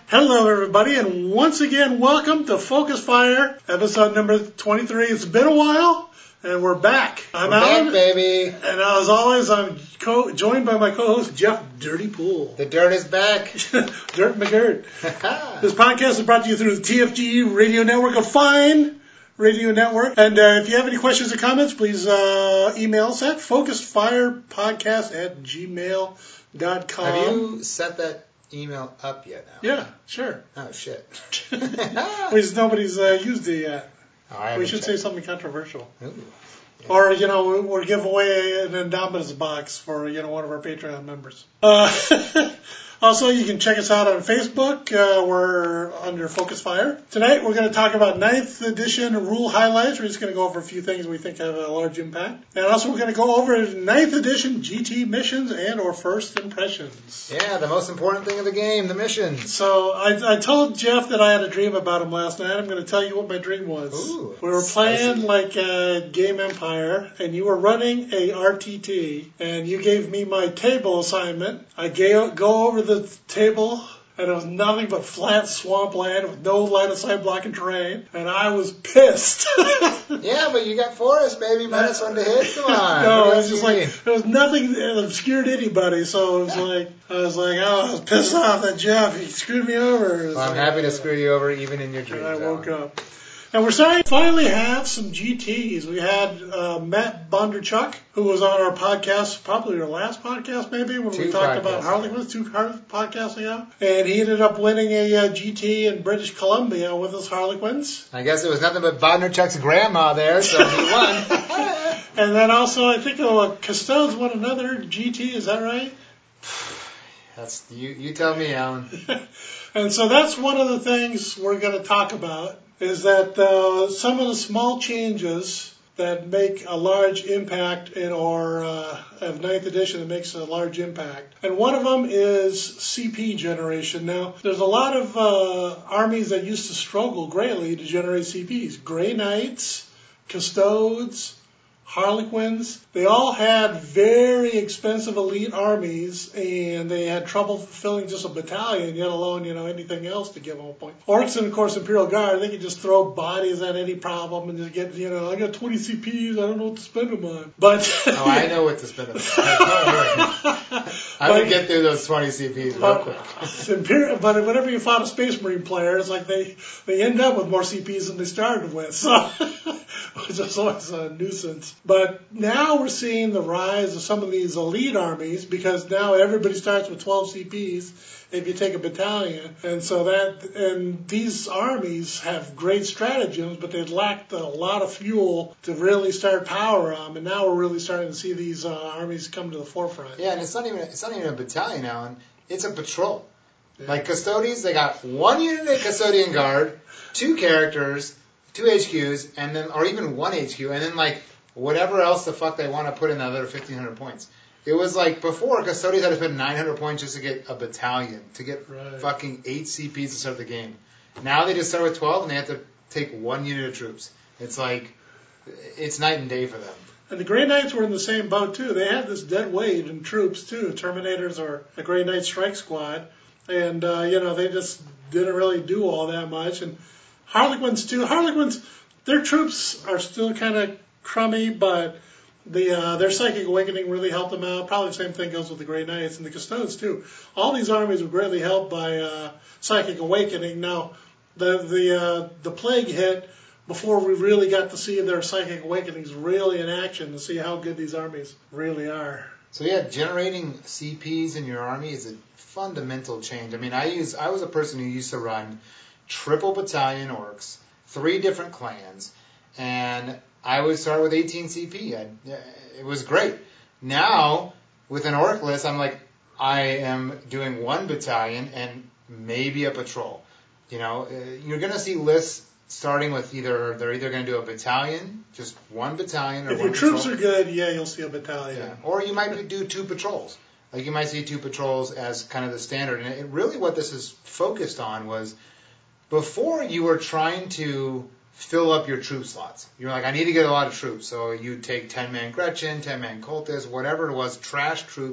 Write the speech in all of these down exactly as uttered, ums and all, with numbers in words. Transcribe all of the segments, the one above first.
Hello, everybody, and once again, welcome to Focus Fire, episode number twenty-three. It's been a while, and we're back. I'm we're Alan, back, baby. And as always, I'm co- joined by my co-host, Jeff Dirty Pool. The dirt is back. Dirt McGirt. This podcast is brought to you through the T F G Radio Network, a fine radio network. And uh, if you have any questions or comments, please uh, email us at focusfirepodcast at gmail dot com. Have you set that email up yet now? Yeah, sure. Oh, shit. Because nobody's uh, used it yet. Oh, we should checked. say something controversial. Ooh. Yeah. Or, you know, we'll give away an Indominus box for, you know, one of our Patreon members. Uh, also, you can check us out on Facebook. Uh, we're under Focus Fire. Tonight, we're going to talk about ninth edition rule highlights. We're just going to go over a few things we think have a large impact. And also, we're going to go over ninth edition G T missions and or first impressions. Yeah, the most important thing of the game, the missions. So, I, I told Jeff that I had a dream about him last night. I'm going to tell you what my dream was. Ooh, we were playing spicy. like a Game Empire, and you were running a R T T, and you gave me my table assignment. I ga- go over the table, and it was nothing but flat swampland with no line of sight blocking terrain, and I was pissed. Yeah, but you got forest, baby. Minus one to hit. Come on. No, What it else was do just you like, need? there was nothing that obscured anybody, so it was like, I was like, oh, I was pissed off at Jeff. He screwed me over. Well, I'm So, happy to uh, screw you over even in your dreams. And I woke Alan. up. And we're starting to finally have some G Ts. We had uh, Matt Bondarchuk, who was on our podcast, probably our last podcast maybe, when Two we talked podcasts about ago. Harlequins, two car- podcasts ago. And he ended up winning a uh, G T in British Columbia with his Harlequins. I guess it was nothing but Bodnerchuk's grandma there, so he won. And then also, I think uh, Custodes won another G T, is that right? That's you. You tell me, Alan. And so that's one of the things we're going to talk about, is that uh, some of the small changes that make a large impact in our uh, of ninth edition that makes a large impact. And one of them is C P generation. Now, there's a lot of uh, armies that used to struggle greatly to generate C Ps. Grey Knights, Custodes, Harlequins, they all had very expensive elite armies, and they had trouble fulfilling just a battalion, yet alone, you know, anything else to give them a point. Orcs and, of course, Imperial Guard, they could just throw bodies at any problem and just get, you know, I got twenty C Ps, I don't know what to spend them on. But Oh, I know what to spend them on. I would get through those twenty C Ps real But, quick. Imperial, but whenever you fought a Space Marine player, it's like they, they end up with more C Ps than they started with. So it's just always a nuisance. But now we're seeing the rise of some of these elite armies, because now everybody starts with twelve C Ps if you take a battalion. And so that, and these armies have great stratagems, but they lacked a lot of fuel to really start power them. And now we're really starting to see these uh, armies come to the forefront. Yeah, and it's not even it's not even a battalion, Alan. It's a patrol. Yeah. Like Custodes, they got one unit of Custodian Guard, two characters, two H Qs, and then or even one H Q, and then like whatever else the fuck they want to put in the other fifteen hundred points. It was like before, Custodians had to spend nine hundred points just to get a battalion, to get Right. fucking eight C Ps to start the game. Now they just start with twelve, and they have to take one unit of troops. It's like, it's night and day for them. And the Grey Knights were in the same boat, too. They had this dead weight in troops, too. Terminators are a Grey Knight strike squad. And, uh, you know, they just didn't really do all that much. And Harlequins, too. Harlequins, their troops are still kind of crummy, but the uh, their Psychic Awakening really helped them out. Probably the same thing goes with the Grey Knights and the Custodes, too. All these armies were greatly helped by uh, Psychic Awakening. Now, the, the, uh, the plague hit before we really got to see their Psychic Awakenings really in action to see how good these armies really are. So yeah, generating C Ps in your army is a fundamental change. I mean, I use I was a person who used to run triple battalion orcs, three different clans, and I would start with eighteen C P. I, it was great. Now, with an orc list, I'm like, I am doing one battalion and maybe a patrol. You know, you're going to see lists starting with either, they're either going to do a battalion, just one battalion, or If one your troops patrol. are good, yeah, you'll see a battalion. Yeah. Or you might do two patrols. Like you might see two patrols as kind of the standard. And it, really what this is focused on was before you were trying to fill up your troop slots. You're like, I need to get a lot of troops. So you take ten-man Gretchen, ten-man Cultist, whatever it was, trash troops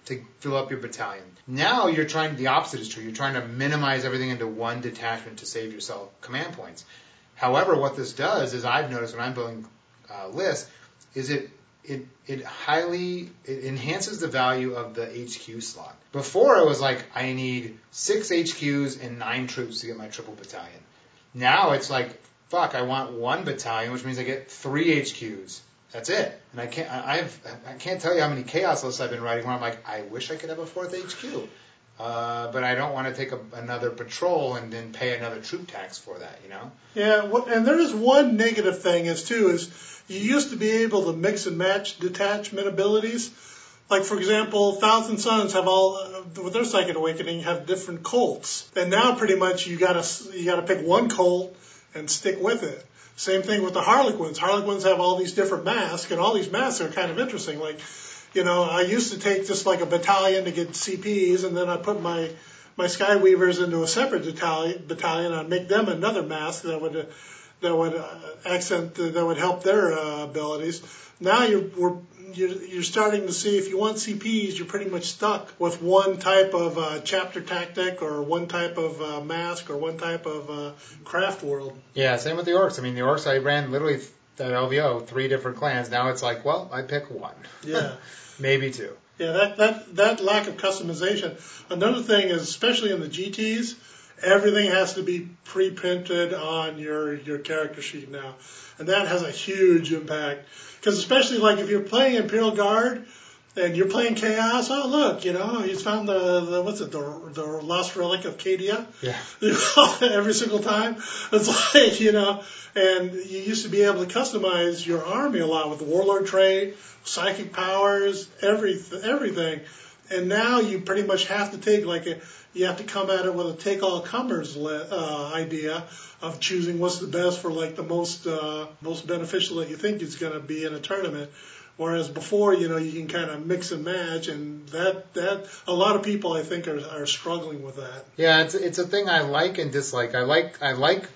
to fill up your battalion. Now you're trying, the opposite is true. You're trying to minimize everything into one detachment to save yourself command points. However, what this does is I've noticed when I'm building uh, lists is it it it highly it enhances the value of the H Q slot. Before it was like I need six H Qs and nine troops to get my triple battalion. Now it's like fuck, I want one battalion, which means I get three H Qs. That's it. And I can't I've I can't tell you how many chaos lists I've been writing where I'm like I wish I could have a fourth H Q. Uh, but I don't want to take a, another patrol and then pay another troop tax for that, you know? Yeah, and there is one negative thing is too, is you used to be able to mix and match detachment abilities. Like, for example, Thousand Sons have all, uh, with their Psychic Awakening, have different colts. And now pretty much you gotta, you gotta pick one colt and stick with it. Same thing with the Harlequins. Harlequins have all these different masks, and all these masks are kind of interesting. Like, you know, I used to take just like a battalion to get C Ps, and then I put my my Skyweavers into a separate battalion. Battalion, I'd make them another mask that would uh, that would uh, accent uh, that would help their uh, abilities. Now you're we're, you're you're starting to see if you want C Ps, you're pretty much stuck with one type of uh, chapter tactic or one type of uh, mask or one type of uh, craft world. Yeah, same with the orcs. I mean, the orcs I ran literally at L V O three different clans. Now it's like, well, I pick one. Yeah. Maybe two. Yeah, that, that, that lack of customization. Another thing is, especially in the G Ts, everything has to be pre-printed on your, your character sheet now. And that has a huge impact. Because especially like if you're playing Imperial Guard and you're playing Chaos, oh look, you know, he's found the, the what's it, the, the lost relic of Cadia. Yeah. Every single time. It's like, you know, and you used to be able to customize your army a lot with the Warlord trait, psychic powers, every, everything. And now you pretty much have to take like a, you have to come at it with a take all comers uh, idea of choosing what's the best for like the most, uh, most beneficial that you think is going to be in a tournament. Whereas before, you know, you can kind of mix and match, and that, that a lot of people I think are, are struggling with that. Yeah, it's it's a thing I like and dislike. I like I like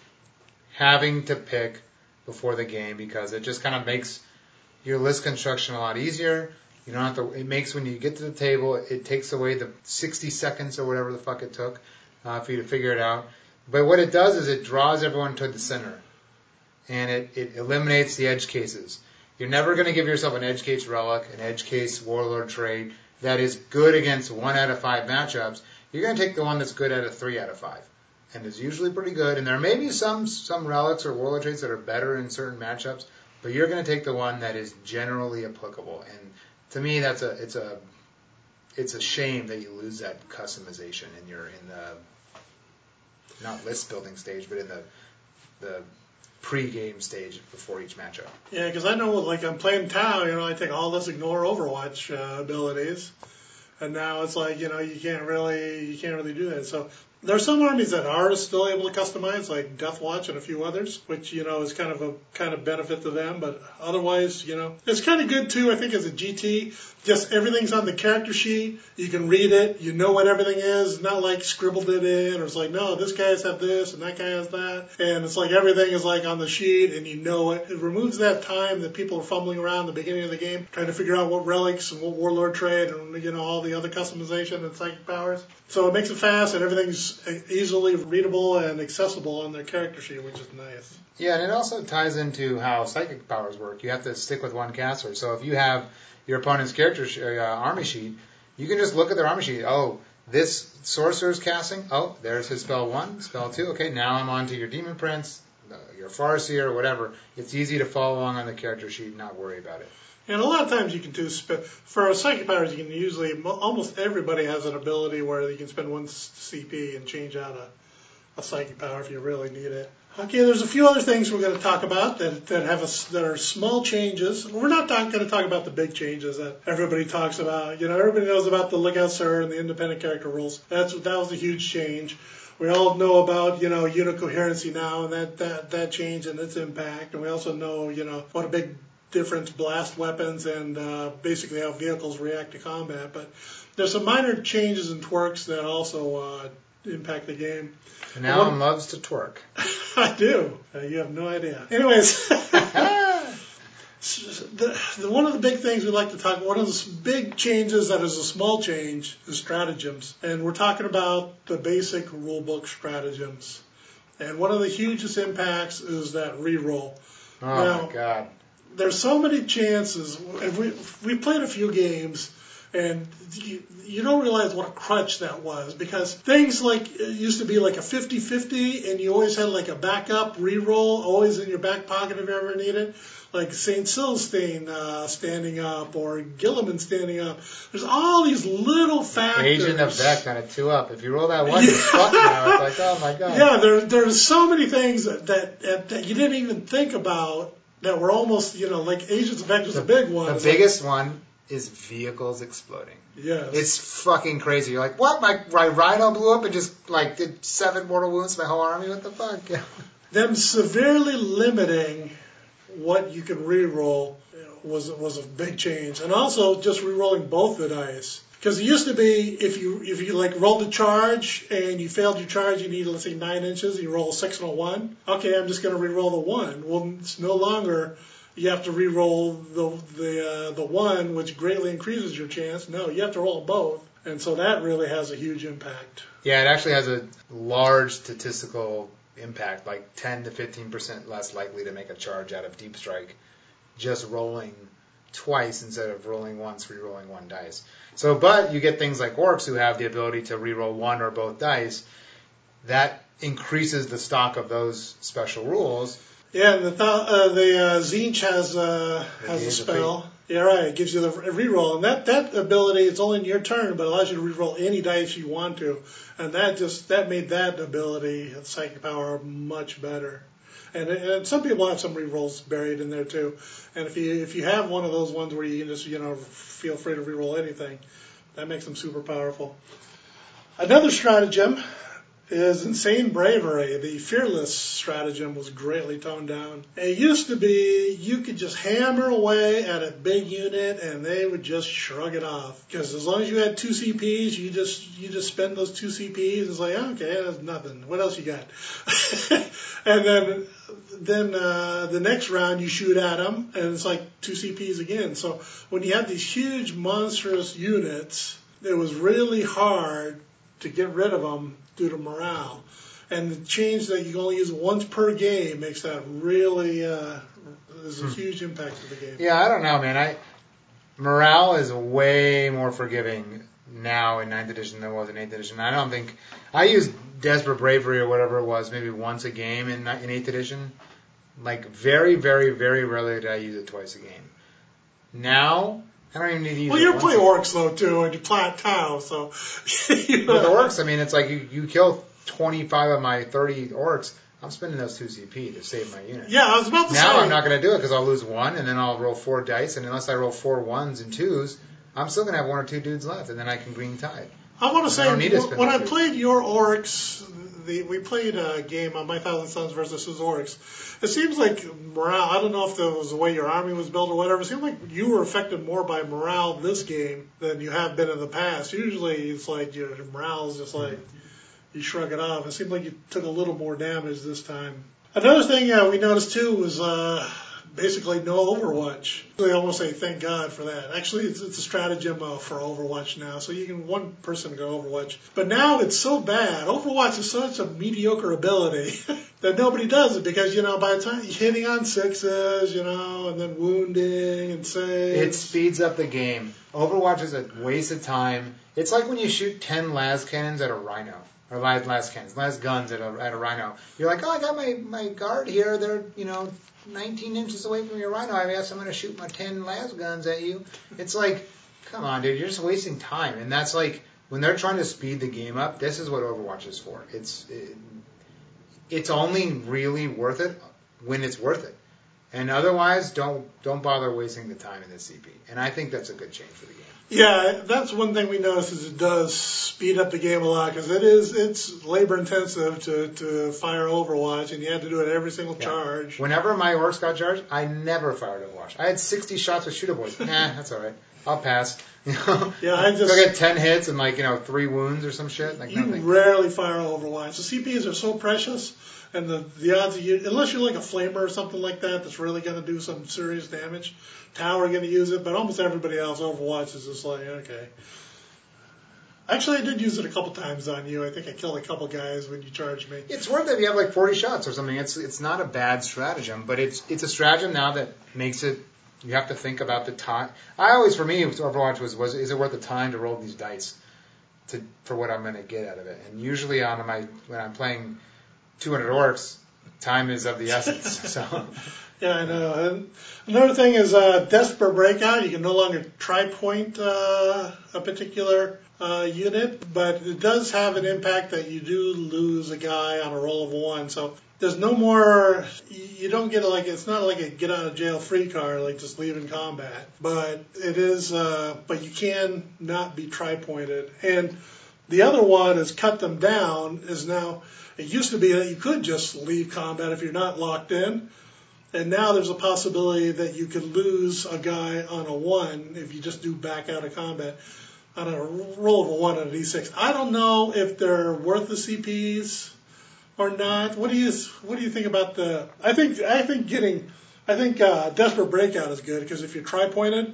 having to pick before the game because it just kind of makes your list construction a lot easier. You don't have to. It makes when you get to the table, it takes away the sixty seconds or whatever the fuck it took uh, for you to figure it out. But what it does is it draws everyone to the center, and it, it eliminates the edge cases. You're never going to give yourself an edge case relic, an edge case warlord trait that is good against one out of five matchups. You're going to take the one that's good out of three out of five, and is usually pretty good. And there may be some some relics or warlord traits that are better in certain matchups, but you're going to take the one that is generally applicable. And to me, that's a it's a it's a shame that you lose that customization in your in the not list building stage, but in the the pre-game stage before each matchup. Yeah, because I know, like, I'm playing Tau, you know, I take all this ignore Overwatch uh, abilities, and now it's like, you know, you can't really, you can't really do that. So there are some armies that are still able to customize, like Deathwatch and a few others, which, you know, is kind of a kind of benefit to them. But otherwise, you know, it's kind of good too. I think as a G T, just everything's on the character sheet. You can read it. You know what everything is. It's not like scribbled it in, or it's like, no, this guy has this and that guy has that, and it's like everything is like on the sheet and you know it. It removes that time that people are fumbling around the beginning of the game trying to figure out what relics and what warlord trait and, you know, all the other customization and psychic powers. So it makes it fast and everything's easily readable and accessible on their character sheet, which is nice. Yeah, and it also ties into how psychic powers work. You have to stick with one caster. So if you have your opponent's character sh- uh, army sheet, you can just look at their army sheet. Oh, this sorcerer's casting. Oh, there's his spell one, spell two. Okay, now I'm on to your demon prince, uh, your farseer, whatever. It's easy to follow along on the character sheet and not worry about it. And a lot of times you can do, sp- for psychic powers, you can usually, almost everybody has an ability where you can spend one C P and change out a, a psychic power if you really need it. Okay, there's a few other things we're going to talk about that that have a, that are small changes. We're not talk, going to talk about the big changes that everybody talks about. You know, everybody knows about the Look Out Sir and the independent character rules. That's that was a huge change. We all know about, you know, unit coherency now and that, that, that change and its impact. And we also know, you know, what a big difference blast weapons and uh, basically how vehicles react to combat. But there's some minor changes and twerks that also uh, impact the game. And now Alan loves to twerk. I do. Uh, you have no idea. Anyways, the, the, one of the big things we like to talk, one of the big changes that is a small change is stratagems. And we're talking about the basic rulebook stratagems. And one of the hugest impacts is that reroll. Oh, now, my God. There's so many chances. If we, if we played a few games, and you, you don't realize what a crutch that was, because things like, it used to be like a fifty-fifty, and you always had like a backup reroll, always in your back pocket if you ever need it. Like Saint Silstein uh, standing up, or Gilliman standing up. There's all these little factors. Agent of Death kind of two up. If you roll that one, you're fucked now. It's like, oh my God. Yeah, there, there's so many things that, that, that you didn't even think about that were almost, you know, like Agents of X was a big one. The it's biggest like, one is vehicles exploding. Yes. It's fucking crazy. You're like, what? My, my Rhino blew up and just like did seven mortal wounds to my whole army? What the fuck? Them severely limiting what you can re-roll was was a big change, and also just re-rolling both the dice. Because it used to be if you if you like rolled a charge and you failed your charge, you needed let's say nine inches, and you roll a six and a one. Okay, I'm just going to re-roll the one. Well, it's no longer you have to re-roll the the uh, the one, which greatly increases your chance. No, you have to roll both, and so that really has a huge impact. Yeah, it actually has a large statistical impact, like ten to fifteen percent less likely to make a charge out of Deep Strike, just rolling twice instead of rolling once, re-rolling one dice. So, but you get things like orcs who have the ability to re-roll one or both dice. That increases the stock of those special rules. Yeah, and the th- uh, the uh, Tzeentch has uh, has a spell. Yeah, right. It gives you the reroll, and that, that ability it's only in your turn, but it allows you to reroll any dice you want to, and that just that made that ability, psychic power, much better. And, and some people have some rerolls buried in there too. And if you if you have one of those ones where you can just you know feel free to reroll anything, that makes them super powerful. Another stratagem is Insane Bravery. The Fearless stratagem was greatly toned down. It used to be you could just hammer away at a big unit and they would just shrug it off. Because as long as you had two C Ps, you just you just spend those two C Ps. It's like, okay, that's nothing. What else you got? And then then uh, the next round you shoot at them and it's like two C Ps again. So when you had these huge monstrous units, it was really hard to get rid of them due to morale. And the change that you can only use once per game makes that really, uh, there's a hmm. huge impact to the game. Yeah, I don't know, man. I morale is way more forgiving now in ninth edition than it was in eighth edition. I don't think, I used Desperate Bravery or whatever it was maybe once a game in, in eighth edition. Like very, very, very rarely did I use it twice a game. Now, I don't even need to use well, it you once play a game. orcs though too, and you play Tau, so. You know. With the orcs, I mean, it's like you, you kill twenty-five of my thirty orcs. I'm spending those two C P to save my unit. Yeah, I was about to now say. Now I'm not going to do it because I'll lose one, and then I'll roll four dice, and unless I roll four ones and twos, I'm still going to have one or two dudes left, and then I can green tide. I want to say, to when I played your orcs, the, we played a game on My Thousand Sons versus his orcs. It seems like morale, I don't know if that was the way your army was built or whatever, it seemed like you were affected more by morale this game than you have been in the past. Usually it's like your morale is just like, you shrug it off. It seemed like you took a little more damage this time. Another thing uh, we noticed too was uh, basically no Overwatch. I almost say thank God for that. Actually, it's, it's a stratagem uh, for Overwatch now, so you can one person go Overwatch. But now it's so bad. Overwatch is such a mediocre ability that nobody does it because, you know, by the time you're hitting on sixes, you know, and then wounding and saves. It speeds up the game. Overwatch is a waste of time. It's like when you shoot ten las cannons at a rhino. Or las, las cannons, las guns at a, at a rhino. You're like, oh, I got my, my guard here. They're, you know, nineteen inches away from your rhino. I guess I'm going to shoot my ten las guns at you. It's like, come on, dude. You're just wasting time. And that's like, when they're trying to speed the game up, this is what Overwatch is for. It's it, it's only really worth it when it's worth it. And otherwise, don't don't bother wasting the time in this C P. And I think that's a good change for the game. Yeah, that's one thing we notice is it does speed up the game a lot because it is it's labor intensive to, to fire Overwatch and you had to do it every single yeah. charge. Whenever my orcs got charged, I never fired Overwatch. I had sixty shots with shooter boys. Nah, that's all right. I'll pass. You know, Yeah, I just I'll get ten hits and like you know three wounds or some shit. Like you nothing. rarely fire Overwatch. The C Ps are so precious, and the the odds of you, unless you're like a flamer or something like that, that's really going to do some serious damage. Tower going to use it, but almost everybody else Overwatch is just like okay. Actually, I did use it a couple times on you. I think I killed a couple guys when you charged me. It's worth it if you have like forty shots or something. It's it's not a bad stratagem, but it's it's a stratagem now that makes it. You have to think about the time. I always, for me, Overwatch was was is it worth the time to roll these dice to for what I'm going to get out of it? And usually on my when I'm playing two hundred orcs, time is of the essence. So. Yeah, I know. And another thing is uh, Desperate Breakout. You can no longer tri-point uh, a particular uh, unit, but it does have an impact that you do lose a guy on a roll of one. So there's no more, you don't get like, it's not like a get out of jail free card, like just leaving combat. But it is, uh, but you can not be tri-pointed. And the other one is Cut Them Down is now, it used to be that you could just leave combat if you're not locked in. And now there's a possibility that you could lose a guy on a one if you just do back out of combat on a roll of a one on a d six. I don't know if they're worth the C Ps or not. What do you What do you think about the? I think I think getting I think uh, Desperate Breakout is good because if you're tri-pointed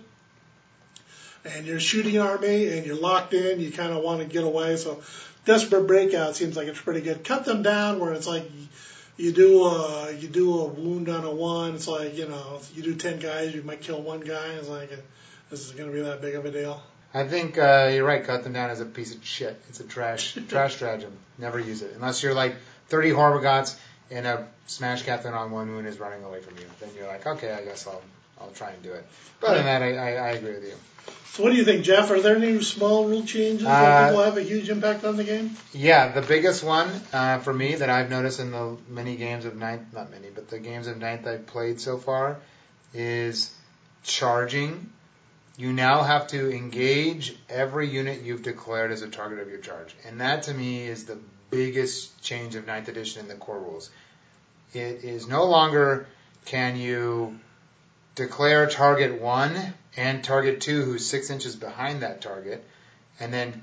and you're shooting an army and you're locked in, you kind of want to get away. So Desperate Breakout seems like it's pretty good. Cut Them Down where it's like. You do a you do a wound on a one. It's like you know you do ten guys, you might kill one guy. It's like this is going to be that big of a deal. I think uh, you're right. Cut Them Down as a piece of shit. It's a trash trash stratagem. Never use it unless you're like thirty Horvagots and a Smash Captain on one wound is running away from you. Then you're like, okay, I guess I'll I'll try and do it. But other than that, I, I, I agree with you. So what do you think, Jeff? Are there any small rule changes uh, that will have a huge impact on the game? Yeah, the biggest one uh, for me that I've noticed in the many games of ninth, not many, but the games of ninth I've played so far is charging. You now have to engage every unit you've declared as a target of your charge. And that to me is the biggest change of ninth edition in the core rules. It is no longer can you declare target one and target two who's six inches behind that target, and then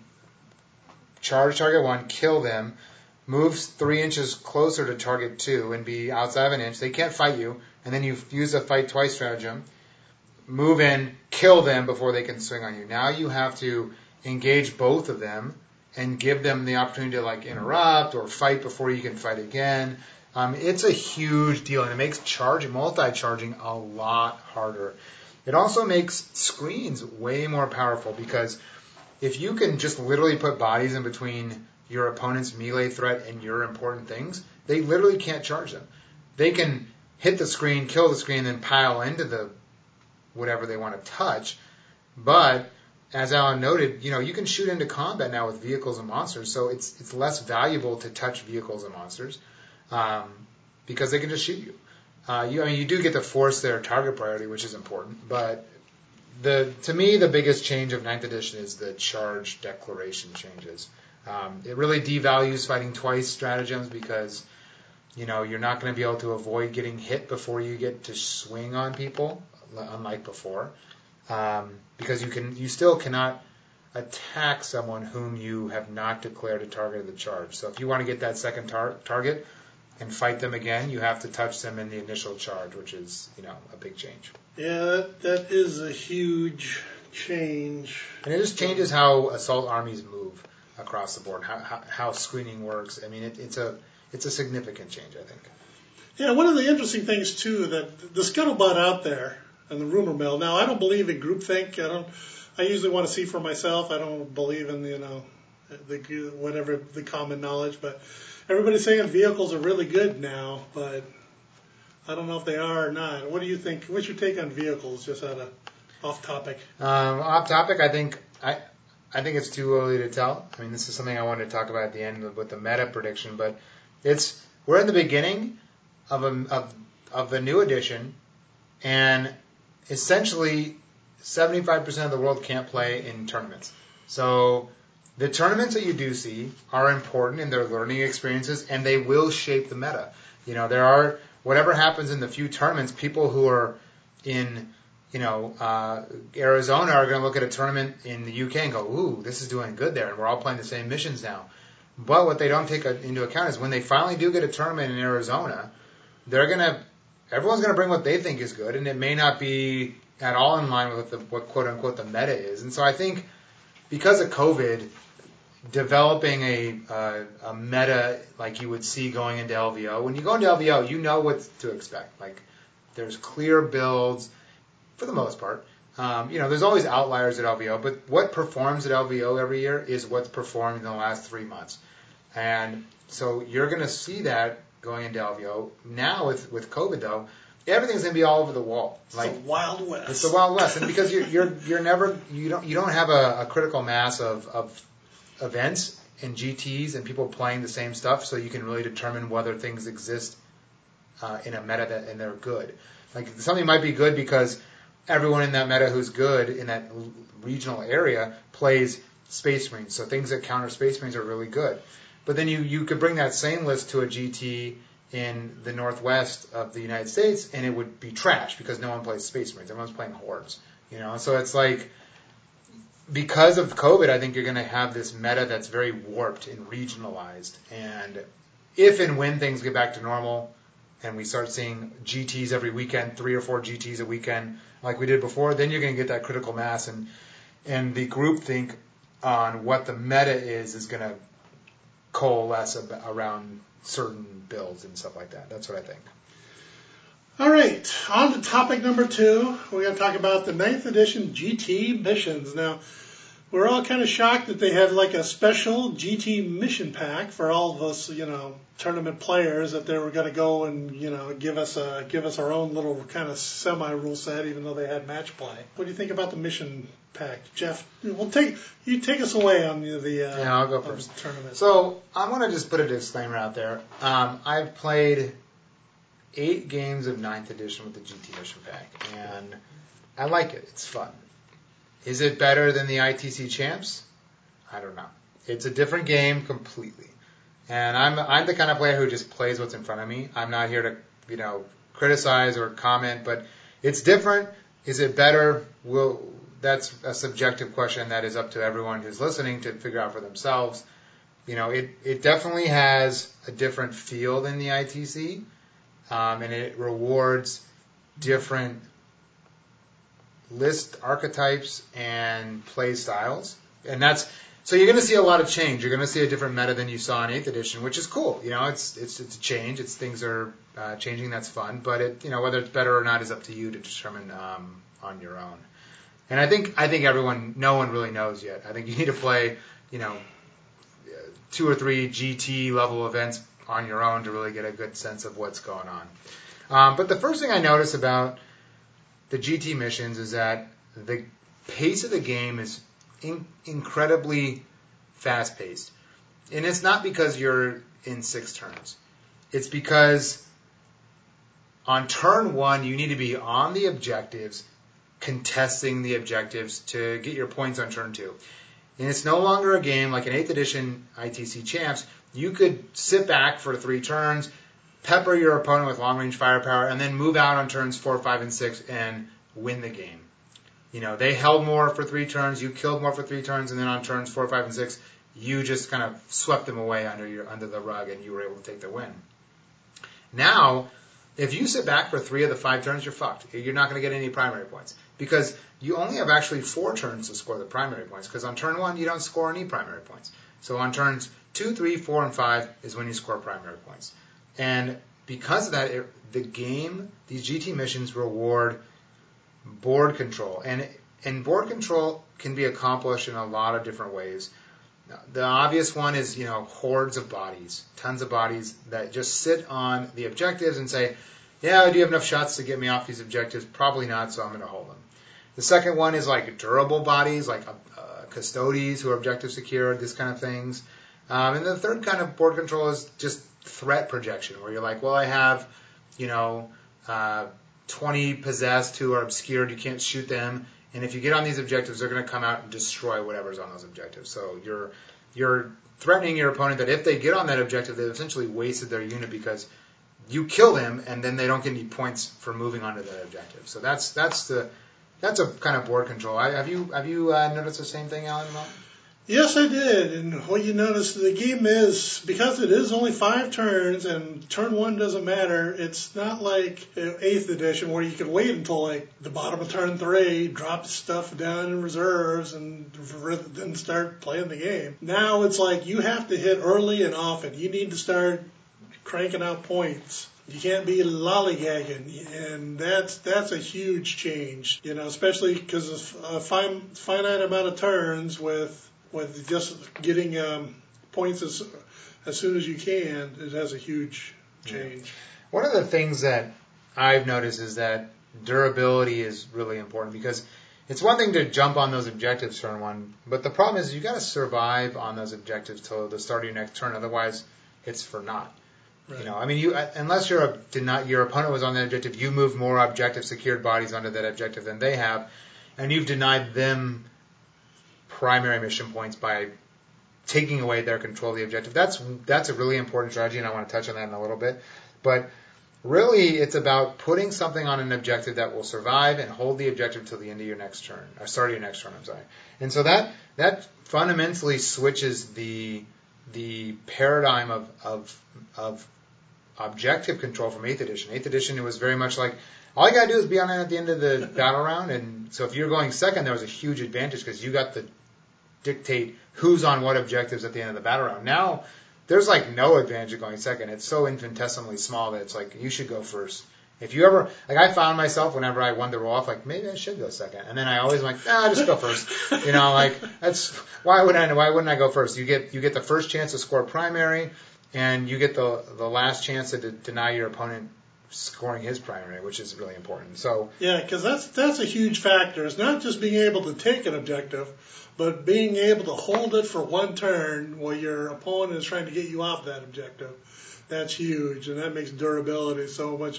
charge target one, kill them, move three inches closer to target two and be outside of an inch. They can't fight you, and then you use a fight twice stratagem, move in, kill them before they can swing on you. Now you have to engage both of them and give them the opportunity to like interrupt or fight before you can fight again. Um, it's a huge deal, and it makes charging, multi-charging a lot harder. It also makes screens way more powerful because if you can just literally put bodies in between your opponent's melee threat and your important things, they literally can't charge them. They can hit the screen, kill the screen, then pile into the whatever they want to touch. But as Alan noted, you know, you can shoot into combat now with vehicles and monsters, so it's it's less valuable to touch vehicles and monsters um, because they can just shoot you. Uh, you. I mean, you do get to force their target priority, which is important, but the to me, the biggest change of ninth edition is the charge declaration changes. Um, it really devalues fighting twice stratagems because, you know, you're not going to be able to avoid getting hit before you get to swing on people, unlike before, um, because you can you still cannot attack someone whom you have not declared a target of the charge. So if you want to get that second tar- target and fight them again, you have to touch them in the initial charge, which is, you know, a big change. Yeah, that, that is a huge change. And it just changes how assault armies move across the board, how how, how screening works. I mean, it, it's a it's a significant change, I think. Yeah, one of the interesting things too that the scuttlebutt out there and the rumor mill. Now, I don't believe in groupthink. I don't. I usually want to see for myself. I don't believe in you know the whatever the common knowledge, but everybody's saying vehicles are really good now, but I don't know if they are or not. What do you think? What's your take on vehicles, just out of off topic? Um, off topic, I think I I think it's too early to tell. I mean, this is something I wanted to talk about at the end with the meta prediction, but it's we're in the beginning of a, of of the new edition, and essentially seventy-five percent of the world can't play in tournaments. So the tournaments that you do see are important in their learning experiences, and they will shape the meta. You know, there are, whatever happens in the few tournaments, people who are in, you know, uh, Arizona are going to look at a tournament in the U K and go, ooh, this is doing good there, and we're all playing the same missions now. But what they don't take into account is when they finally do get a tournament in Arizona, they're going to, everyone's going to bring what they think is good, and it may not be at all in line with the, what quote unquote the meta is. And so I think because of COVID, developing a, uh, a meta like you would see going into L V O, when you go into L V O, you know what to expect. Like, there's clear builds for the most part. Um, you know, there's always outliers at L V O, but what performs at L V O every year is what's performed in the last three months. And so you're going to see that going into L V O. Now with, with COVID, though, everything's going to be all over the wall. It's like, the Wild West. It's the Wild West. And because you're, you're, you're never, you don't, you don't have a, a critical mass of, of events and G Ts and people playing the same stuff, so you can really determine whether things exist uh, in a meta that, and they're good. Like, something might be good because everyone in that meta who's good in that regional area plays Space Marines, so things that counter Space Marines are really good. But then you, you could bring that same list to a G T in the northwest of the United States, and it would be trash because no one plays Space Marines. Everyone's playing Hordes. You know, so it's like, because of COVID, I think you're going to have this meta that's very warped and regionalized. And if and when things get back to normal and we start seeing G Ts every weekend, three or four G Ts a weekend, like we did before, then you're going to get that critical mass, and and the groupthink on what the meta is is going to coalesce ab- around certain builds and stuff like that. That's what I think. All right, on to topic number two. We're going to talk about the ninth edition G T missions. Now, we're all kind of shocked that they had like a special G T mission pack for all of us, you know, tournament players, that they were going to go and, you know, give us a, give us our own little kind of semi-rule set, even though they had match play. What do you think about the mission pack, Jeff? Well, take you take us away on the, the uh, yeah, I'll go first. Tournament. So I want to just put a disclaimer out there. Um, I've played eight games of ninth edition with the G T mission pack, and I like it. It's fun. Is it better than the I T C champs? I don't know. It's a different game completely. And I'm I'm the kind of player who just plays what's in front of me. I'm not here to, you know, criticize or comment, but it's different. Is it better? Will that's a subjective question that is up to everyone who's listening to figure out for themselves. You know, it, it definitely has a different feel than the I T C, um, and it rewards different list archetypes and play styles. And that's, so you're going to see a lot of change. You're going to see a different meta than you saw in eighth edition, which is cool. You know, it's, it's, it's a change. It's things are uh, changing. That's fun. But it, you know, whether it's better or not is up to you to determine, um, on your own. And I think, I think everyone, no one really knows yet. I think you need to play, you know, two or three G T level events on your own to really get a good sense of what's going on. Um, but the first thing I notice about the G T missions is that the pace of the game is in, incredibly fast-paced. And it's not because you're in six turns. It's because on turn one, you need to be on the objectives, contesting the objectives to get your points on turn two. And it's no longer a game like an eighth edition I T C champs. You could sit back for three turns, pepper your opponent with long-range firepower, and then move out on turns four, five, and six and win the game. You know, they held more for three turns, you killed more for three turns, and then on turns four, five, and six, you just kind of swept them away under your under the rug, and you were able to take the win. Now, if you sit back for three of the five turns, you're fucked. You're not going to get any primary points because you only have actually four turns to score the primary points, because on turn one, you don't score any primary points. So on turns two, three, four, and five is when you score primary points. And because of that, it, the game, these G T missions reward board control. And, and board control can be accomplished in a lot of different ways. The obvious one is, you know, hordes of bodies, tons of bodies that just sit on the objectives and say, yeah, do you have enough shots to get me off these objectives? Probably not, so I'm going to hold them. The second one is like durable bodies, like uh, custodies who are objective secured, this kind of things. Um, and the third kind of board control is just threat projection, where you're like, well, I have, you know, uh, twenty possessed who are obscured, you can't shoot them, and if you get on these objectives, they're going to come out and destroy whatever's on those objectives. So you're you're threatening your opponent that if they get on that objective, they've essentially wasted their unit because you kill them, and then they don't get any points for moving onto that objective. So that's that's the that's a kind of board control. I, have you have you uh, noticed the same thing, Alan? Yes, I did. And what you notice, the game is, because it is only five turns and turn one doesn't matter, it's not like eighth edition where you can wait until like the bottom of turn three, drop stuff down in reserves, and then start playing the game. Now it's like you have to hit early and often. You need to start cranking out points. You can't be lollygagging, and that's that's a huge change, you know, especially because of a fin- finite amount of turns with with just getting um, points as as soon as you can. It has a huge change. Yeah. One of the things that I've noticed is that durability is really important, because it's one thing to jump on those objectives turn one, but the problem is you got to survive on those objectives till the start of your next turn. Otherwise, it's for naught. Right. You know, I mean, you unless you're a, did not, your opponent was on that objective, you move more objective secured bodies onto that objective than they have, and you've denied them primary mission points by taking away their control of the objective. That's that's a really important strategy, and I want to touch on that in a little bit. But really, it's about putting something on an objective that will survive and hold the objective till the end of your next turn, or start of your next turn. I'm sorry. And so that that fundamentally switches the the paradigm of of of objective control from eighth edition. eighth edition, it was very much like, all you got to do is be on it at the end of the battle round. And so if you're going second, there was a huge advantage because you got to dictate who's on what objectives at the end of the battle round. Now, there's like no advantage of going second. It's so infinitesimally small that it's like, you should go first. If you ever, like I found myself whenever I won the roll off, like maybe I should go second. And then I always am like, nah, just go first. You know, like that's, why would I, why wouldn't I go first? You get, you get the first chance to score primary, and you get the the last chance to de- deny your opponent scoring his primary, which is really important. So yeah, because that's that's a huge factor. It's not just being able to take an objective, but being able to hold it for one turn while your opponent is trying to get you off that objective. That's huge, and that makes durability so much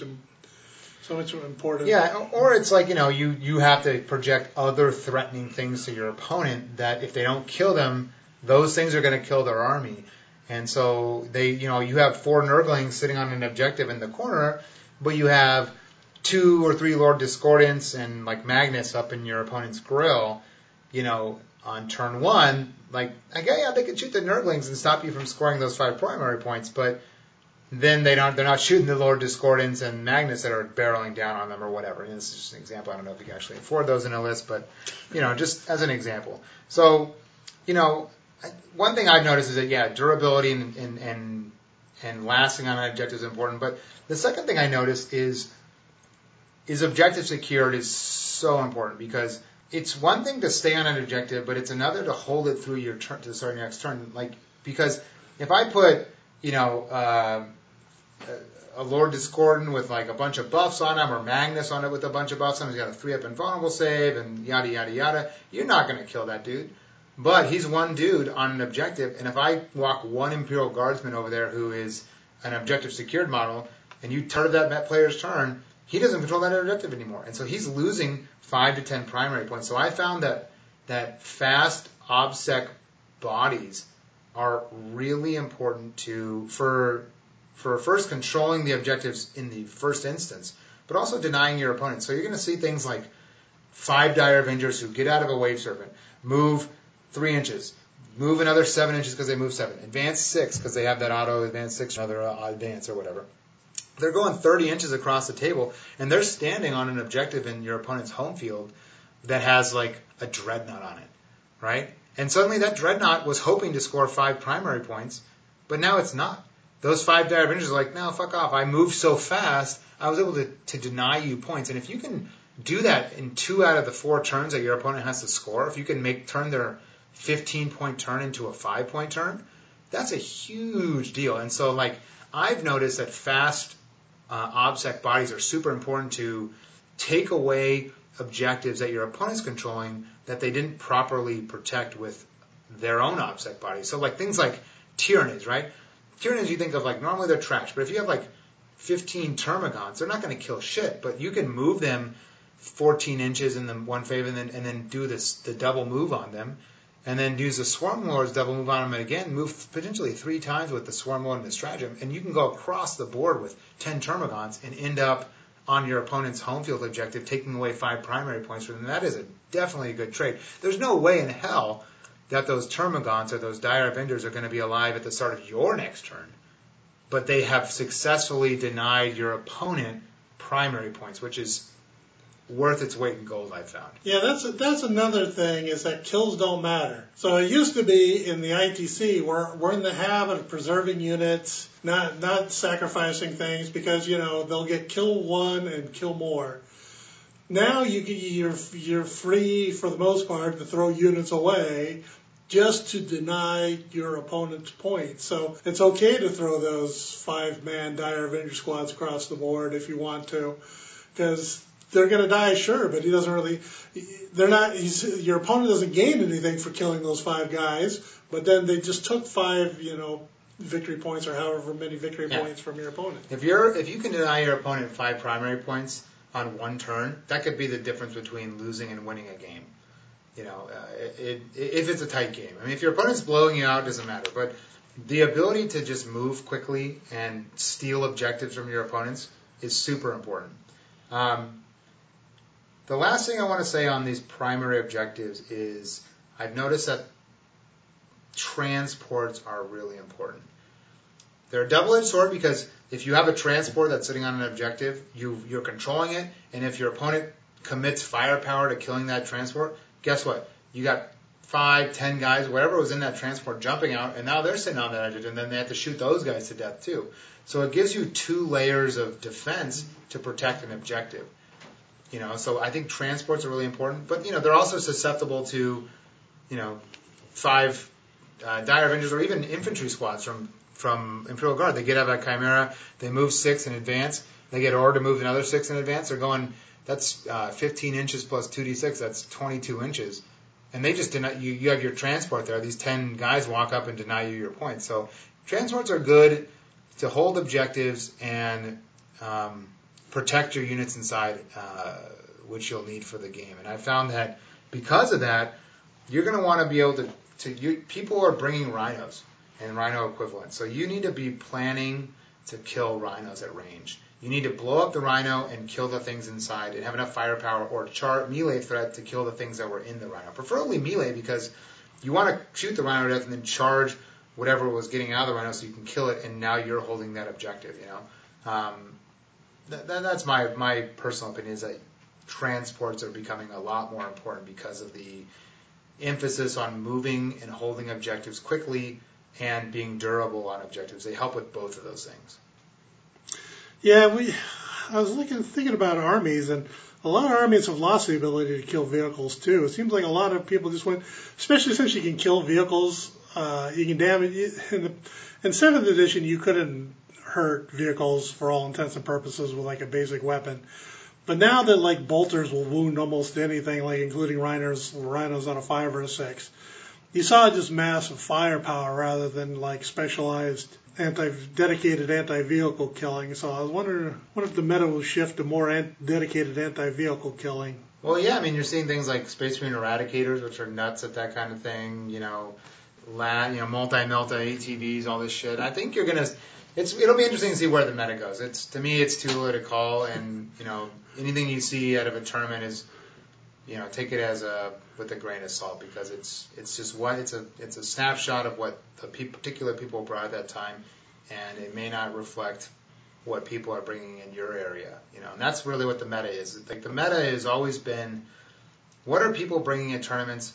so much important. Yeah, or it's like, you know, you you have to project other threatening things to your opponent that if they don't kill them, those things are going to kill their army. And so they, you know, you have four Nurglings sitting on an objective in the corner, but you have two or three Lord Discordants and like Magnus up in your opponent's grill, you know, on turn one. Like, okay, yeah, they could shoot the Nurglings and stop you from scoring those five primary points, but then they don't, they're not shooting the Lord Discordants and Magnus that are barreling down on them or whatever. And this is just an example. I don't know if you can actually afford those in a list, but, you know, just as an example. So, you know, one thing I've noticed is that, yeah, durability and, and, and, and lasting on an objective is important. But the second thing I noticed is, is objective secured is so important, because it's one thing to stay on an objective, but it's another to hold it through your turn, to the start of your next turn. Like, because if I put, you know, uh, a Lord Discordant with like a bunch of buffs on him, or Magnus on it with a bunch of buffs on him, he's got a three up invulnerable save and yada, yada, yada, you're not going to kill that dude. But he's one dude on an objective, and if I walk one Imperial Guardsman over there who is an objective secured model, and you turn that player's turn, he doesn't control that objective anymore. And so he's losing five to ten primary points. So I found that that fast OBSEC bodies are really important to for for first controlling the objectives in the first instance, but also denying your opponent. So you're going to see things like five Dire Avengers who get out of a Wave Serpent, move three inches, move another seven inches because they move seven, advance six because they have that auto advance six, another uh, advance or whatever. They're going thirty inches across the table, and they're standing on an objective in your opponent's home field that has like a Dreadnought on it, right? And suddenly that Dreadnought was hoping to score five primary points, but now it's not. Those five Dire Avengers are like, no, fuck off. I moved so fast, I was able to, to deny you points. And if you can do that in two out of the four turns that your opponent has to score, if you can make turn their fifteen-point turn into a five-point turn, that's a huge deal. And so, like, I've noticed that fast uh, OBSEC bodies are super important to take away objectives that your opponent's controlling that they didn't properly protect with their own OBSEC bodies. So, like, things like Tyranids, right? Tyranids you think of, like, normally they're trash, but if you have, like, fifteen Termagants, they're not going to kill shit, but you can move them fourteen inches in the one phase and then, and then do this the double move on them, and then use the Swarm Lord's double move on them again, move potentially three times with the Swarm Lord and the Stratagem, and you can go across the board with ten Termagants and end up on your opponent's home field objective, taking away five primary points from them. That is a, definitely a good trade. There's no way in hell that those Termagants or those Dire Avengers are going to be alive at the start of your next turn. But they have successfully denied your opponent primary points, which is worth its weight in gold, I've found. Yeah, that's that's another thing, is that kills don't matter. So it used to be in the I T C, we're, we're in the habit of preserving units, not not sacrificing things, because, you know, they'll get kill one and kill more. Now you can, you're, you're free, for the most part, to throw units away just to deny your opponent's points. So it's okay to throw those five-man Dire Avenger squads across the board if you want to, because they're going to die, sure, but he doesn't really, they're not, he's, your opponent doesn't gain anything for killing those five guys, but then they just took five, you know, victory points or however many victory yeah. points from your opponent. If you're, if you can deny your opponent five primary points on one turn, that could be the difference between losing and winning a game. You know, uh, it, it, if it's a tight game. I mean, if your opponent's blowing you out, it doesn't matter. But the ability to just move quickly and steal objectives from your opponents is super important. Um, the last thing I want to say on these primary objectives is I've noticed that transports are really important. They're a double-edged sword because if you have a transport that's sitting on an objective, you, you're controlling it, and if your opponent commits firepower to killing that transport, guess what? You got five, ten guys, whatever was in that transport jumping out, and now they're sitting on that edge, and then they have to shoot those guys to death too. So it gives you two layers of defense to protect an objective. You know, so I think transports are really important, but you know they're also susceptible to, you know, five uh, Dire Avengers or even infantry squads from from Imperial Guard. They get out of a Chimera, they move six in advance, they get ordered to move another six in advance. They're going. That's uh, fifteen inches plus two d six. That's twenty-two inches, and they just deny you. You have your transport there. These ten guys walk up and deny you your points. So transports are good to hold objectives and um, protect your units inside, uh, which you'll need for the game. And I found that because of that, you're going to want to be able to. to you, people are bringing rhinos and rhino equivalents, so you need to be planning to kill rhinos at range. You need to blow up the rhino and kill the things inside and have enough firepower or char melee threat to kill the things that were in the rhino. Preferably melee because you want to shoot the rhino to death and then charge whatever was getting out of the rhino so you can kill it, and now you're holding that objective, you know. Um, th- that's my, my personal opinion, is that transports are becoming a lot more important because of the emphasis on moving and holding objectives quickly and being durable on objectives. They help with both of those things. Yeah, we. I was looking, thinking about armies, and a lot of armies have lost the ability to kill vehicles too. It seems like a lot of people just went, especially since you can kill vehicles, uh, you can damage. In, the, in seventh edition, you couldn't hurt vehicles for all intents and purposes with like a basic weapon. But now that like bolters will wound almost anything, like including rhinos, rhinos on a five or a six, you saw just massive firepower rather than like specialized anti dedicated anti-vehicle killing. So I was wondering, what if the meta will shift to more an- dedicated anti-vehicle killing? Well, yeah, I mean, you're seeing things like Space Marine Eradicators, which are nuts at that kind of thing. You know, la- you know, multi-melta A T Vs, all this shit. I think you're gonna. It's it'll be interesting to see where the meta goes. It's to me, it's too early to call, and you know, anything you see out of a tournament is, you know, take it as a with a grain of salt, because it's it's just what it's a it's a snapshot of what the pe- particular people brought at that time, and it may not reflect what people are bringing in your area, you know. And that's really what the meta is. Like the meta has always been, what are people bringing in tournaments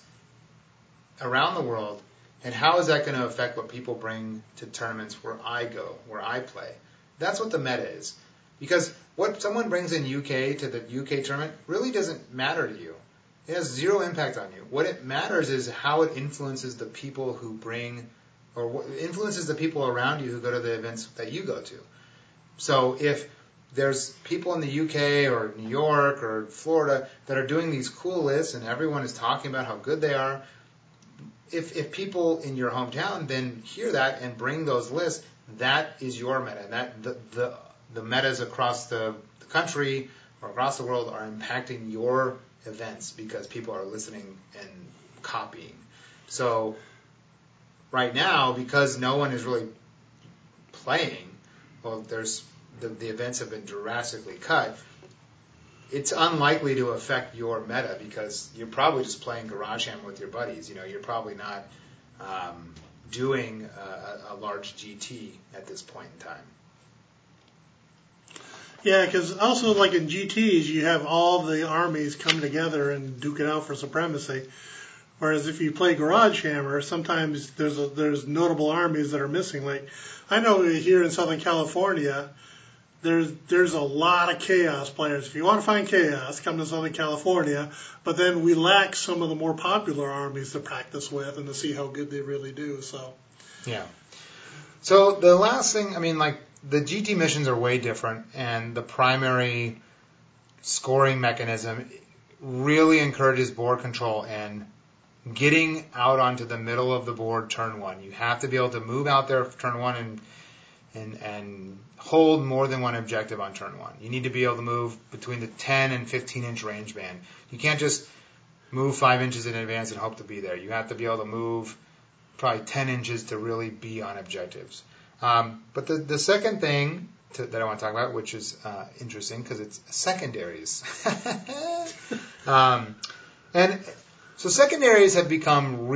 around the world, and how is that going to affect what people bring to tournaments where I go, where I play? That's what the meta is, because what someone brings in U K to the U K tournament really doesn't matter to you. It has zero impact on you. What it matters is how it influences the people who bring, or what influences the people around you who go to the events that you go to. So if there's people in the U K or New York or Florida that are doing these cool lists and everyone is talking about how good they are, if if people in your hometown then hear that and bring those lists, that is your meta. And that the the, the metas across the, the country or across the world are impacting your events because people are listening and copying. So right now, because no one is really playing, well, there's the, the events have been drastically cut. it's unlikely to affect your meta because you're probably just playing Garage Hammer with your buddies. You know, you're probably not um, doing a, a large G T at this point in time. Yeah, because also like in G Ts, you have all the armies come together and duke it out for supremacy. Whereas if you play Garage Hammer, sometimes there's a, there's notable armies that are missing. Like I know here in Southern California, there's there's a lot of Chaos players. If you want to find Chaos, come to Southern California. But then we lack some of the more popular armies to practice with and to see how good they really do. So yeah. So the last thing, I mean, like the G T missions are way different, and the primary scoring mechanism really encourages board control and getting out onto the middle of the board turn one. You have to be able to move out there for turn one and and and hold more than one objective on turn one. You need to be able to move between the ten and fifteen inch range band. You can't just move five inches in advance and hope to be there. You have to be able to move probably ten inches to really be on objectives. Um, but the, the second thing to, that I want to talk about, which is uh, interesting because it's secondaries. um, and so secondaries have become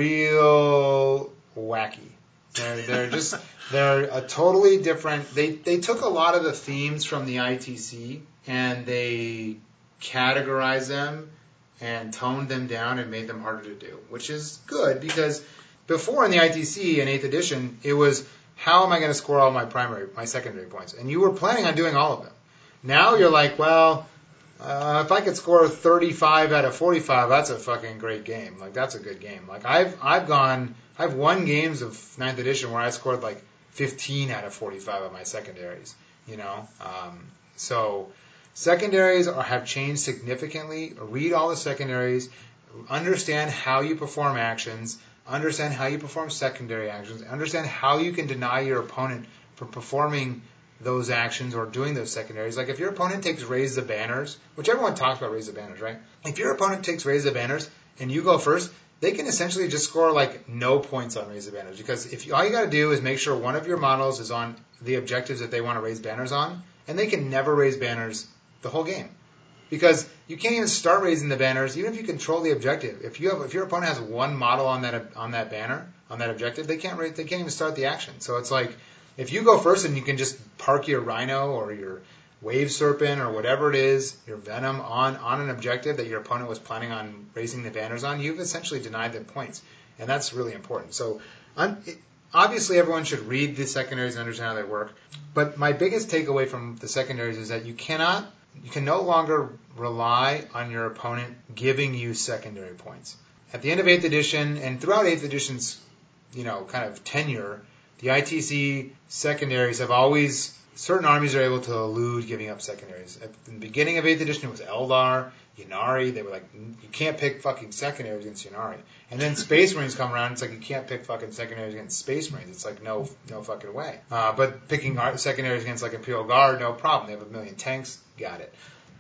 real wacky. They're, they're just, they're a totally different, they, they took a lot of the themes from the I T C and they categorized them and toned them down and made them harder to do, which is good because before in the I T C in eighth edition, it was how am I going to score all my primary, my secondary points? And you were planning on doing all of them. Now you're like, well, uh, if I could score thirty-five out of forty-five, that's a fucking great game. Like that's a good game. Like I've I've gone, I've won games of ninth edition where I scored like fifteen out of forty-five of my secondaries. You know, um, so secondaries are, have changed significantly. Read all the secondaries, understand how you perform actions. Understand how you perform secondary actions. Understand how you can deny your opponent from performing those actions or doing those secondaries. Like if your opponent takes raise the banners, which everyone talks about raise the banners, right? If your opponent takes raise the banners and you go first, they can essentially just score like no points on raise the banners because if you, all you got to do is make sure one of your models is on the objectives that they want to raise banners on, and they can never raise banners the whole game. Because you can't even start raising the banners, even if you control the objective. If you have, if your opponent has one model on that on that banner, on that objective, they can't raise, they can't even start the action. So it's like if you go first and you can just park your Rhino or your Wave Serpent or whatever it is, your Venom on on an objective that your opponent was planning on raising the banners on, you've essentially denied them points, and that's really important. So un, it, obviously everyone should read the secondaries and understand how they work. But my biggest takeaway from the secondaries is that you cannot. You can no longer rely on your opponent giving you secondary points. At the end of eighth edition, and throughout eighth edition's, you know, kind of tenure, the I T C secondaries have always, certain armies are able to elude giving up secondaries. At the beginning of eighth edition, it was Eldar, Ynnari. They were like, you can't pick fucking secondaries against Ynnari. And then Space Marines come around, it's like you can't pick fucking secondaries against Space Marines. It's like, no, no fucking way. Uh, but picking secondaries against like Imperial Guard, no problem. They have a million tanks, got it.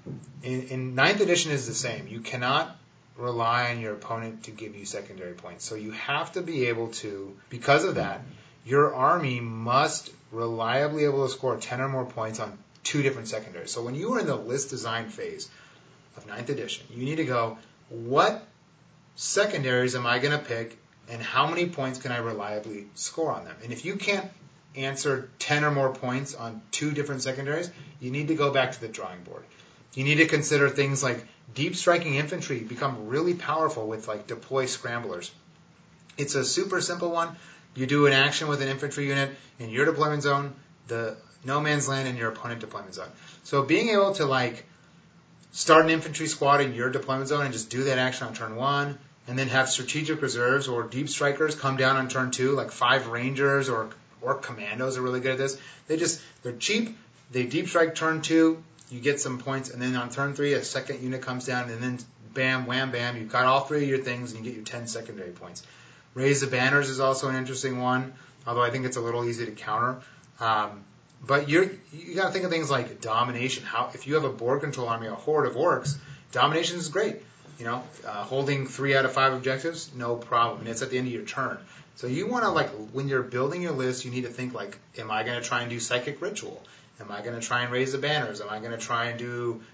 In, in ninth edition is the same. You cannot rely on your opponent to give you secondary points. So you have to be able to, because of that, your army must reliably able to score ten or more points on two different secondaries. So when you are in the list design phase of ninth edition, you need to go, what secondaries am I going to pick and how many points can I reliably score on them? And if you can't answer ten or more points on two different secondaries, you need to go back to the drawing board. You need to consider things like deep striking infantry become really powerful with like deploy scramblers. It's a super simple one. You do an action with an infantry unit in your deployment zone, the no man's land in your opponent deployment zone. So being able to like start an infantry squad in your deployment zone and just do that action on turn one, and then have strategic reserves or deep strikers come down on turn two, like five rangers or or commandos are really good at this. They just, they're cheap. They deep strike turn two, you get some points, and then on turn three, a second unit comes down, and then bam, wham, bam, you've got all three of your things, and you get your ten secondary points. Raise the banners is also an interesting one, although I think it's a little easy to counter. Um, but you're, you got to think of things like domination. How if you have a board control army, a horde of orcs, domination is great. You know, uh, holding three out of five objectives, no problem. And it's at the end of your turn. So you want to, like, when you're building your list, you need to think, like, am I going to try and do Psychic Ritual? Am I going to try and raise the banners? Am I going to try and do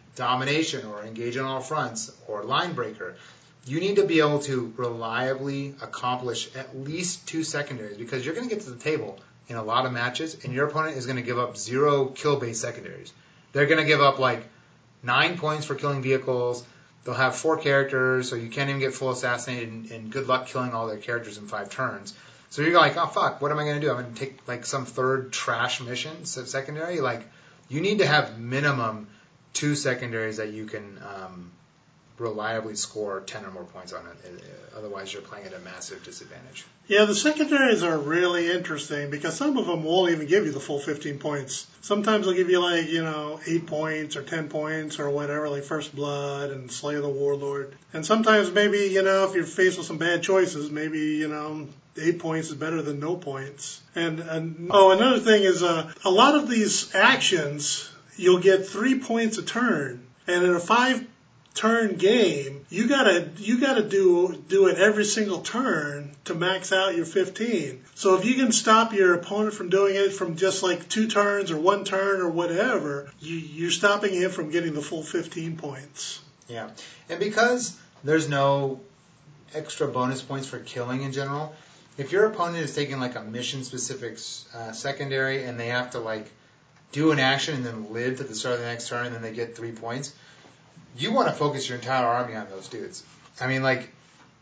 domination or engage on all fronts or line breaker. You need to be able to reliably accomplish at least two secondaries because you're going to get to the table in a lot of matches and your opponent is going to give up zero kill-based secondaries. They're going to give up like nine points for killing vehicles. They'll have four characters, so you can't even get full assassinated, and, and good luck killing all their characters in five turns. So you're like, oh fuck, what am I going to do? I'm going to take like some third trash mission secondary. Like, you need to have minimum two secondaries that you can um, reliably score ten or more points on it. Otherwise, you're playing at a massive disadvantage. Yeah, the secondaries are really interesting because some of them won't even give you the full fifteen points. Sometimes they'll give you like, you know, eight points or ten points or whatever, like First Blood and Slay of the Warlord. And sometimes maybe, you know, if you're faced with some bad choices, maybe, you know, eight points is better than no points. And, and oh, another thing is uh, a lot of these actions, you'll get three points a turn. And in a five turn game, you gotta you gotta do do it every single turn to max out your fifteen. So if you can stop your opponent from doing it from just like two turns or one turn or whatever, you, you're stopping him from getting the full fifteen points. Yeah, and because there's no extra bonus points for killing in general, if your opponent is taking like a mission specific uh, secondary and they have to like do an action and then live at the start of the next turn and then they get three points, you want to focus your entire army on those dudes. I mean, like,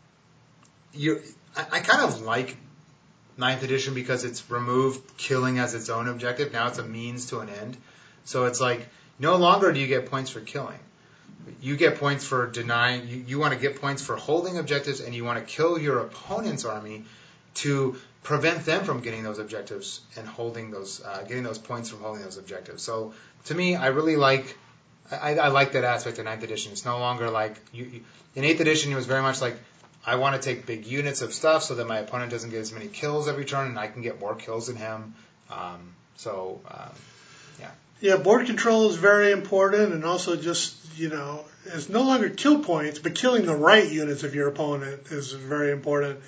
you. I, I kind of like ninth edition because it's removed killing as its own objective. Now it's a means to an end. So it's like, no longer do you get points for killing. You get points for denying. You, you want to get points for holding objectives, and you want to kill your opponent's army to prevent them from getting those objectives and holding those, uh, getting those points from holding those objectives. So to me, I really like. I, I like that aspect of ninth edition. It's no longer like, you, you, in eighth edition, it was very much like, I want to take big units of stuff so that my opponent doesn't get as many kills every turn and I can get more kills than him. Um, so, um, yeah. Yeah, board control is very important, and also just, you know, it's no longer kill points, but killing the right units of your opponent is very important.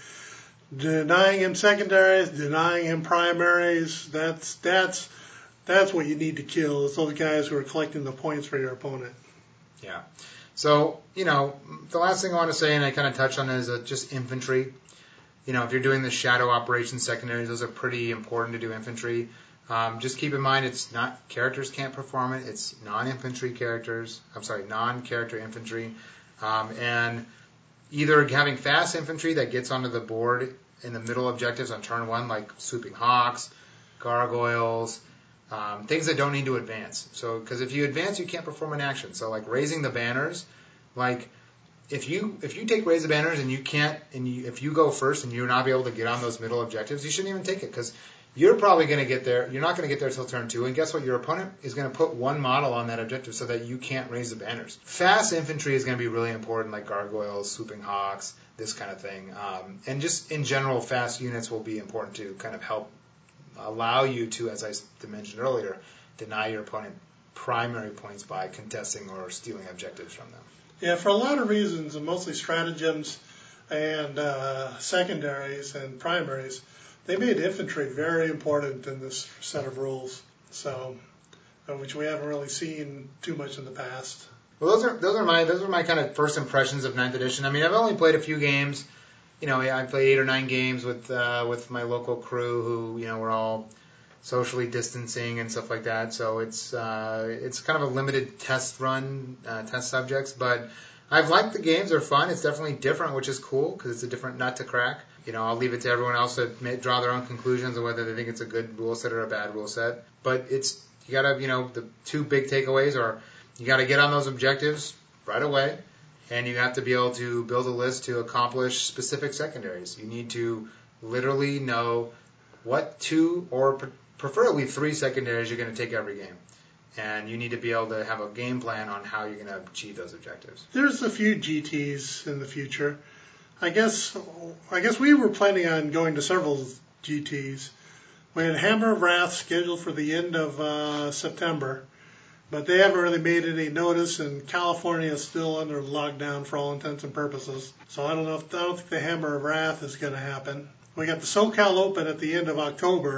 Denying him secondaries, denying him primaries, that's, that's, That's what you need to kill, is those guys who are collecting the points for your opponent. Yeah. So, you know, the last thing I want to say, and I kind of touched on it, is uh, just infantry. You know, if you're doing the shadow operations secondaries, those are pretty important to do infantry. Um, just keep in mind, it's not, characters can't perform it. It's non-infantry characters. I'm sorry, non-character infantry. Um, and either having fast infantry that gets onto the board in the middle objectives on turn one, like swooping hawks, gargoyles, Um, things that don't need to advance. So, because if you advance, you can't perform an action. So, like raising the banners, like if you if you take raise the banners and you can't, and you, if you go first and you're not be able to get on those middle objectives, you shouldn't even take it because you're probably going to get there. You're not going to get there till turn two, and guess what? Your opponent is going to put one model on that objective so that you can't raise the banners. Fast infantry is going to be really important, like gargoyles, swooping hawks, this kind of thing, um, and just in general, fast units will be important to kind of help allow you to, as I mentioned earlier, deny your opponent primary points by contesting or stealing objectives from them. Yeah, for a lot of reasons, and mostly stratagems and uh, secondaries and primaries, they made infantry very important in this set of rules, so uh, which we haven't really seen too much in the past. Well, those are those are my those are my kind of first impressions of ninth edition. I mean, I've only played a few games. You know, I played eight or nine games with uh, with my local crew who, you know, we're all socially distancing and stuff like that. So it's uh, it's kind of a limited test run, uh, test subjects. But I've liked the games. They're fun. It's definitely different, which is cool because it's a different nut to crack. You know, I'll leave it to everyone else to make, draw their own conclusions on whether they think it's a good rule set or a bad rule set. But it's, you got to, you know, the two big takeaways are you got to get on those objectives right away. And you have to be able to build a list to accomplish specific secondaries. You need to literally know what two or preferably three secondaries you're going to take every game. And you need to be able to have a game plan on how you're going to achieve those objectives. There's a few G Ts in the future. I guess I guess we were planning on going to several G Ts. We had Hammer of Wrath scheduled for the end of uh, September. But they haven't really made any notice, and California is still under lockdown for all intents and purposes. So I don't know if I don't think the Hammer of Wrath is going to happen. We got the SoCal Open at the end of October,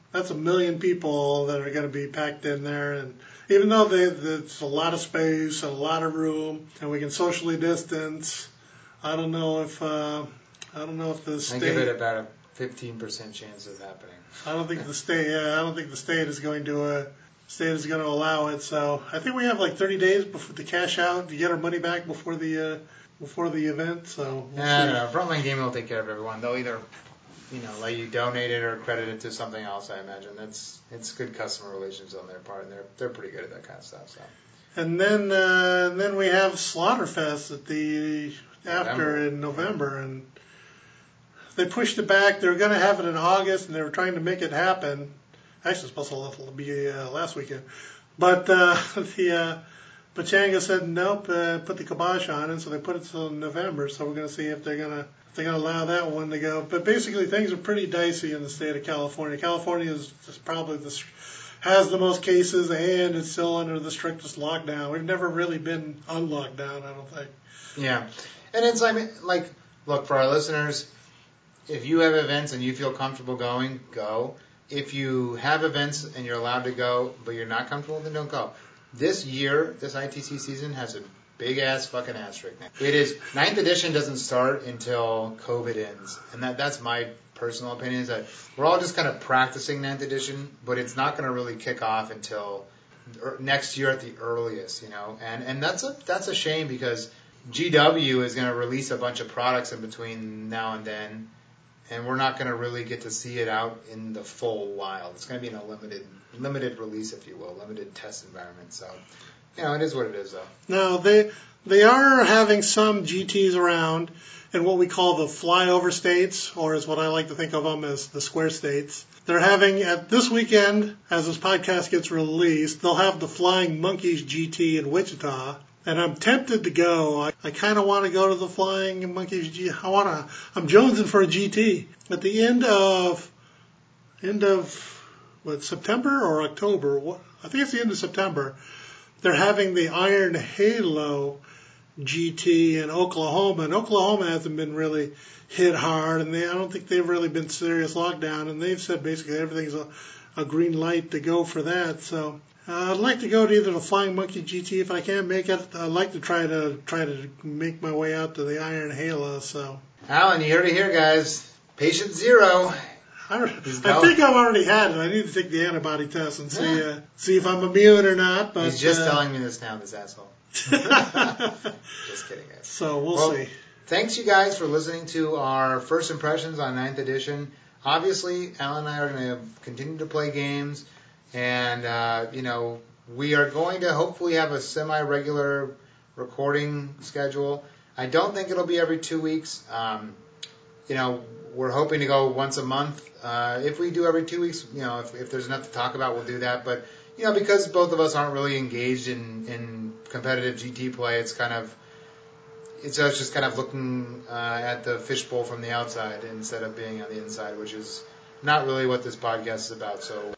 that's a million people that are going to be packed in there. And even though they, there's a lot of space and a lot of room, and we can socially distance, I don't know if uh, I don't know if the state. I give it about a fifteen percent chance of happening. I don't think the state. Yeah, I don't think the state is going to. Uh, state is going to allow it. So I think we have like thirty days before to cash out to get our money back before the uh, before the event. So we'll I don't know. Frontline Gaming will take care of everyone. They'll either, you know, let you donate it or credit it to something else. I imagine that's it's good customer relations on their part, and they're they're pretty good at that kind of stuff. So. And then uh, and then we have Slaughterfest at the after November. in November, and they pushed it back. They were going to have it in August, and they were trying to make it happen. Actually, it's supposed to be uh, last weekend, but uh, the uh, Pechanga said nope, uh, put the kibosh on it, so they put it till November. So we're going to see if they're going to if they're going to allow that one to go. But basically, things are pretty dicey in the state of California. California is just probably the has the most cases, and it's still under the strictest lockdown. We've never really been on lockdown, I don't think. Yeah, and it's I mean, like, look, for our listeners, if you have events and you feel comfortable going, go. If you have events and you're allowed to go, but you're not comfortable, then don't go. This year, this I T C season has a big-ass fucking asterisk. It is, ninth edition doesn't start until COVID ends. And that that's my personal opinion, is that we're all just kind of practicing ninth edition, but it's not going to really kick off until next year at the earliest, you know. And and that's a that's a shame, because G W is going to release a bunch of products in between now and then, and we're not going to really get to see it out in the full wild. It's going to be in a limited limited release, if you will, limited test environment. So, you know, it is what it is, though. No, they they are having some G Ts around in what we call the flyover states, or as what I like to think of them as the square states. They're having, at this weekend, as this podcast gets released, they'll have the Flying Monkeys G T in Wichita. And I'm tempted to go. I, I kind of want to go to the Flying Monkeys G T. I want to. I'm jonesing for a G T at the end of end of what, September or October. What, I think it's the end of September. They're having the Iron Halo G T in Oklahoma, and Oklahoma hasn't been really hit hard, and they I don't think they've really been serious lockdown. And they've said basically everything's a, a green light to go for that. So. Uh, I'd like to go to either the Flying Monkey G T if I can't make it. I'd like to try to try to make my way out to the Iron Halo. So, Alan, you heard it here, guys. Patient zero. I, I think I've already had it. I need to take the antibody test and see yeah. uh, see if I'm immune or not. But he's just uh, telling me this now, this asshole. Just kidding, guys. So we'll, well see. Thanks, you guys, for listening to our first impressions on ninth edition. Obviously, Alan and I are going to continue to play games. And, uh, you know, we are going to hopefully have a semi-regular recording schedule. I don't think it'll be every two weeks. Um, you know, we're hoping to go once a month. Uh, if we do every two weeks, you know, if, if there's enough to talk about, we'll do that. But, you know, because both of us aren't really engaged in, in competitive G T play, it's kind of, it's us just kind of looking uh, at the fishbowl from the outside instead of being on the inside, which is not really what this podcast is about. So.